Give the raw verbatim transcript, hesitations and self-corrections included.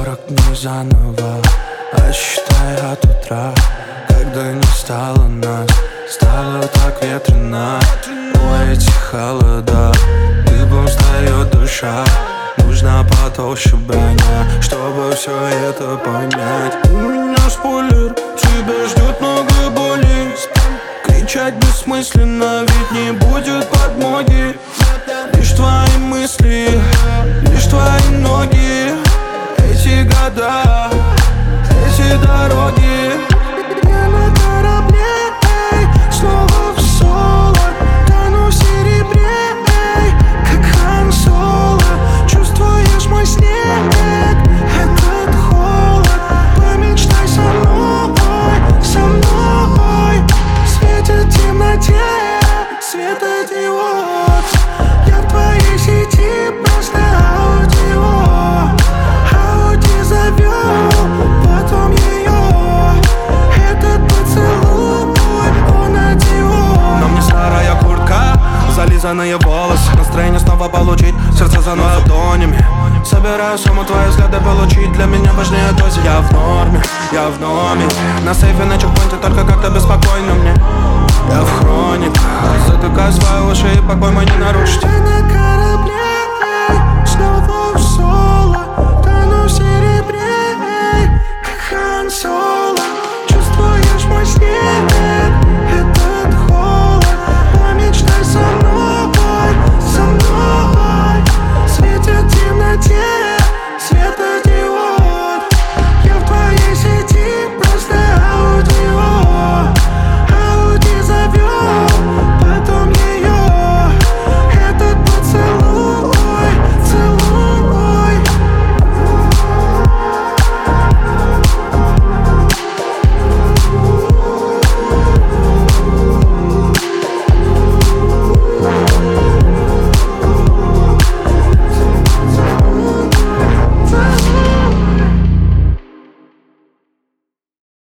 Сорок дней заново, отсчитай от утра, когда не стало нас. Стало так ветрено, о, эти холода, дыбом встает душа. Нужна потолще броня, чтобы все это понять. У меня спойлер, тебя ждет много боли. Кричать бессмысленно, ведь не будет подмоги. Лишь твои мысли, лишь твои ноги. Эти года, эти дороги. Я на корабле, эй, снова в соло. Тону в серебре, эй, как Хан Соло. Чувствуешь мой снег, этот холод. Помечтай со мной, со мной. Светит в темноте светодиод. Я в твоей сети просто аудио. Ауди завел, потом ее. Этот поцелуй, он одиот. На мне старая куртка, зализанные волосы. Настроение снова получить, сердце заносит ладонями. Собираю сумму, твои взгляды получить. Для меня важнее дозе, я в норме, я в номере. На сейфе на чекпоинте, только как-то беспокойно мне. Я в хрониках, затыкаю свои уши и покой мой не нарушить. Я на корабле, эй, снова в